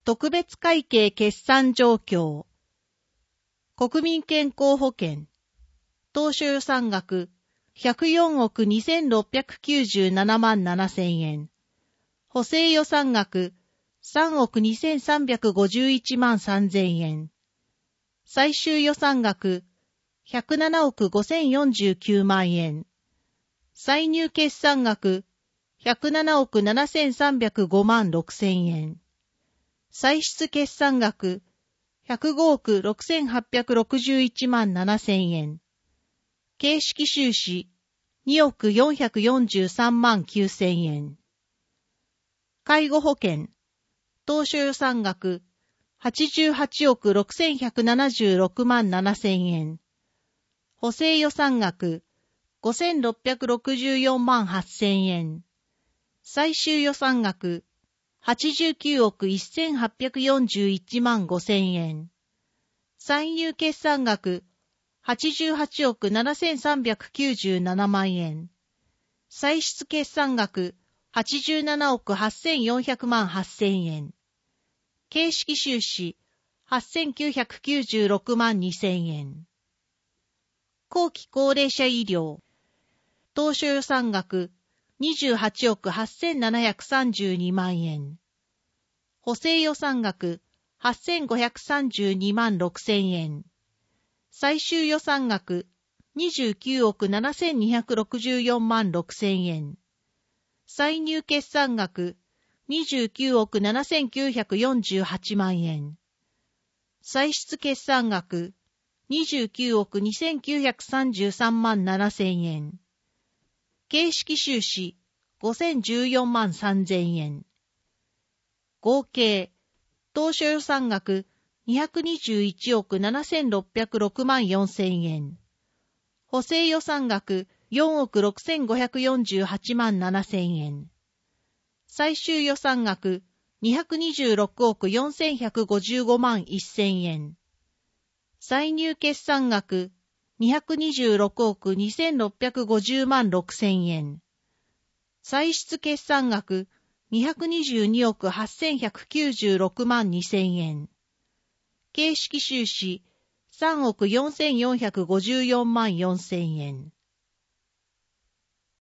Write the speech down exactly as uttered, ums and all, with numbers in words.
特別会計決算状況。国民健康保険。当初予算額ひゃくよんおくにせんろっぴゃくきゅうじゅうななまんななせんえん。補正予算額さんおくにせんさんびゃくごじゅういちまんさんぜんえん。最終予算額ひゃくななおくごせんよんじゅうきゅうまんえん。歳入決算額ひゃくななおくななせんさんびゃくごまんろくせんえん。歳出決算額ひゃくごおくろくせんはっぴゃくろくじゅういちまんななせんえん。形式収支におくよんひゃくよんじゅうさんまんきゅうせんえん。介護保険当初予算額はちじゅうはちおくろくせんひゃくななじゅうろくまんななせんえん。補正予算額ごせんろっぴゃくろくじゅうよんまんはっせんえん。最終予算額はちじゅうきゅうおくせんはっぴゃくよんじゅういちまんごせんえん。歳入決算額はちじゅうはちおくななせんさんびゃくきゅうじゅうななまんえん。歳出決算額はちじゅうななおくはっせんよんひゃくまんはっせんえん。形式収支はっせんきゅうひゃくきゅうじゅうろくまんにせんえん。後期高齢者医療当初予算額にじゅうはちおくはっせんななひゃくさんじゅうにまんえん。補正予算額はっせんごひゃくさんじゅうにまんろくせんえん。最終予算額にじゅうきゅうおくななせんにひゃくろくじゅうよんまんろくせんえん。歳入決算額にじゅうきゅうおくななせんきゅうひゃくよんじゅうはちまんえん。歳出決算額にじゅうきゅうおくにせんきゅうひゃくさんじゅうさんまんななせんえん。形式収支ごせんじゅうよんまんさんぜんえん。合計当初予算額にひゃくにじゅういちおくななせんろっぴゃくろくまんよんせんえん。補正予算額よんおくろくせんごひゃくよんじゅうはちまんななせんえん。最終予算額にひゃくにじゅうろくおくよんせんひゃくごじゅうごまんせんえん。歳入決算額にひゃくにじゅうろくおくにせんろっぴゃくごじゅうまんろくせんえん。歳出決算額にひゃくにじゅうにおくはっせんひゃくきゅうじゅうろくまんにせんえん。形式収支さんおくよんせんよんひゃくごじゅうよんまんよんせんえん。